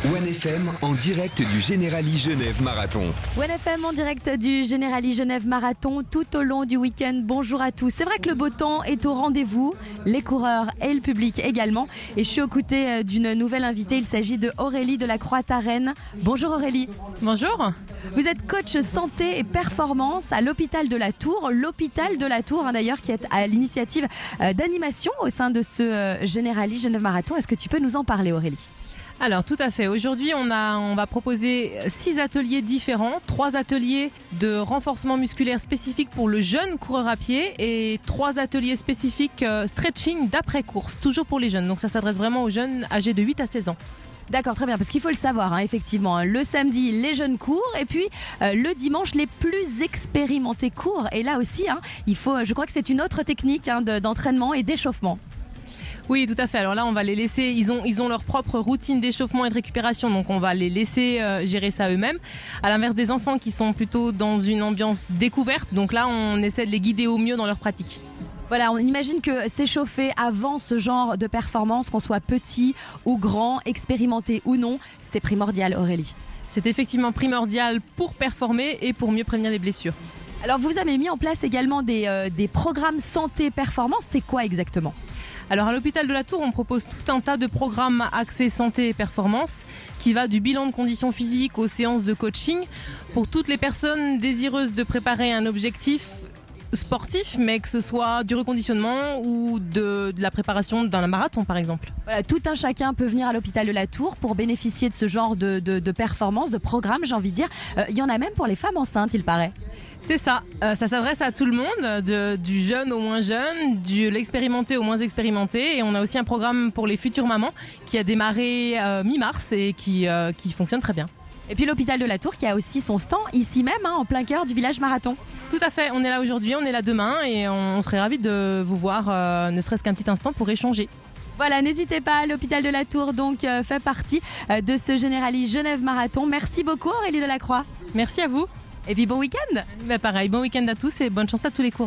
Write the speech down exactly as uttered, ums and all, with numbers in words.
One F M en direct du Generali Genève Marathon. One F M en direct du Generali Genève Marathon tout au long du week-end. Bonjour à tous. C'est vrai que le beau temps est au rendez-vous, les coureurs et le public également. Et je suis aux côtés d'une nouvelle invitée. Il s'agit de Aurélie de la Croix-Tarenne. Bonjour Aurélie. Bonjour. Vous êtes coach santé et performance à l'hôpital de la Tour. L'hôpital de la Tour, hein, d'ailleurs, qui est à l'initiative euh, d'animation au sein de ce euh, Generali Genève Marathon. Est-ce que tu peux nous en parler, Aurélie ? Alors tout à fait, aujourd'hui on, a, on va proposer six ateliers différents, trois ateliers de renforcement musculaire spécifique pour le jeune coureur à pied et trois ateliers spécifiques euh, stretching d'après-course, toujours pour les jeunes, donc ça s'adresse vraiment aux jeunes âgés de huit à seize ans. D'accord, très bien, parce qu'il faut le savoir, hein, effectivement, le samedi les jeunes courent et puis euh, le dimanche les plus expérimentés courent, et là aussi hein, il faut, je crois que c'est une autre technique hein, de, d'entraînement et d'échauffement. Oui, tout à fait. Alors là, on va les laisser, ils ont, ils ont leur propre routine d'échauffement et de récupération, donc on va les laisser euh, gérer ça eux-mêmes. À l'inverse des enfants qui sont plutôt dans une ambiance découverte, donc là, on essaie de les guider au mieux dans leur pratique. Voilà, on imagine que s'échauffer avant ce genre de performance, qu'on soit petit ou grand, expérimenté ou non, c'est primordial, Aurélie. C'est effectivement primordial pour performer et pour mieux prévenir les blessures. Alors vous avez mis en place également des, euh, des programmes santé-performance, c'est quoi exactement ? Alors à l'hôpital de la Tour, on propose tout un tas de programmes axés santé et performance qui va du bilan de conditions physiques aux séances de coaching pour toutes les personnes désireuses de préparer un objectif sportif, mais que ce soit du reconditionnement ou de, de la préparation d'un marathon par exemple. Voilà, tout un chacun peut venir à l'hôpital de la Tour pour bénéficier de ce genre de, de, de performance, de programme, j'ai envie de dire. Euh, il y en a même pour les femmes enceintes, il paraît. C'est ça, euh, ça s'adresse à tout le monde, de, du jeune au moins jeune, de l'expérimenté au moins expérimenté, et on a aussi un programme pour les futures mamans qui a démarré euh, mi-mars et qui, euh, qui fonctionne très bien. Et puis l'hôpital de la Tour qui a aussi son stand ici même, hein, en plein cœur du village marathon. Tout à fait, on est là aujourd'hui, on est là demain et on, on serait ravis de vous voir euh, ne serait-ce qu'un petit instant pour échanger. Voilà, n'hésitez pas, l'hôpital de la Tour donc euh, fait partie euh, de ce Generali Genève Marathon. Merci beaucoup Aurélie Delacroix. Merci à vous. Et puis bon week-end. Bah pareil, bon week-end à tous et bonne chance à tous les coureurs.